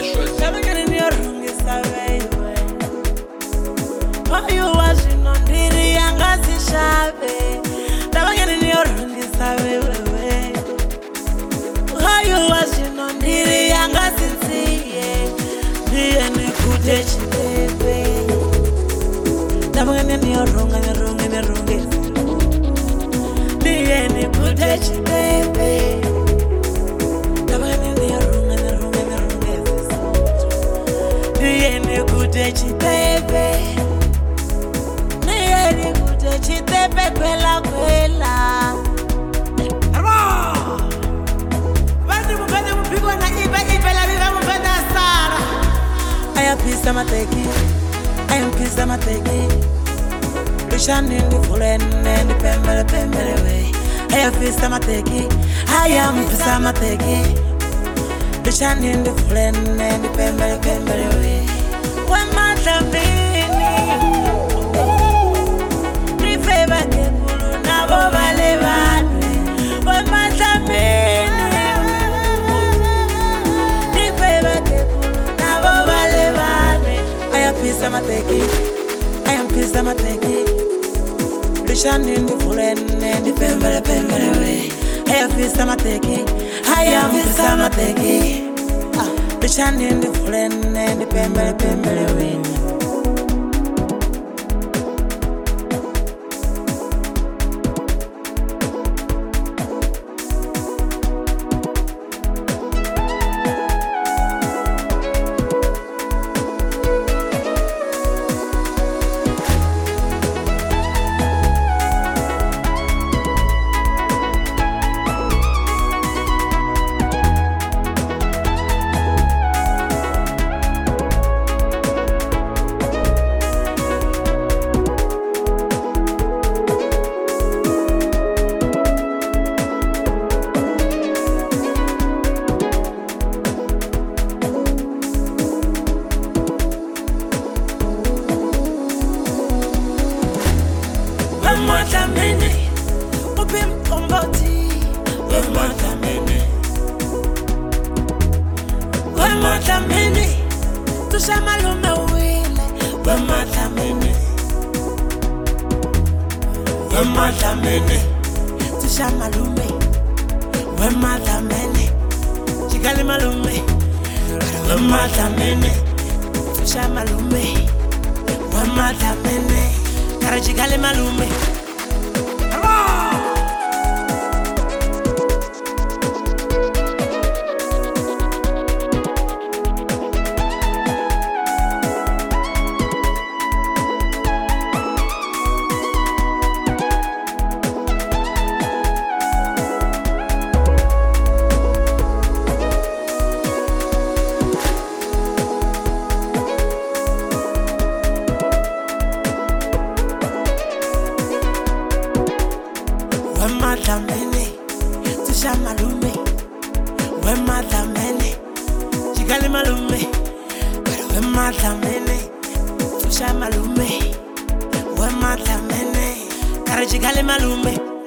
Tabangani ni orungi sabe Oyu washino ndiri yanga sishabe Tabangani ni orungi sabe Oyu washino ndiri yanga sinsiye Ndiye ni kute chitebe Tabangani ni orungi Ndiye ni kute chitebe Chitepe Niye kute chitepe kwela kwela Arwa Bandi mupende mpigwa na ipe la viva mpende asara Aya pisa mateki Rishani ndi fulene ndi pembele we Aya pisa mateki Rishani ndi fulene ndi pembele we I am pizza mateki Rishani ndi fulene ndi pembele we I am pizza mateki Rishani ndi fulene ndi pembele we Wematamene, upim komboti. Wematamene, tushamalume wile. Wematamene, tushamalume. Wematamene, chigali malume. Wematamene, tushamalume. Wematamene, karachigale malume. Wematamene, tushamalume. Wematamene, chigali malume. Wematamene, tushamalume. Wematamene, karachigali malume.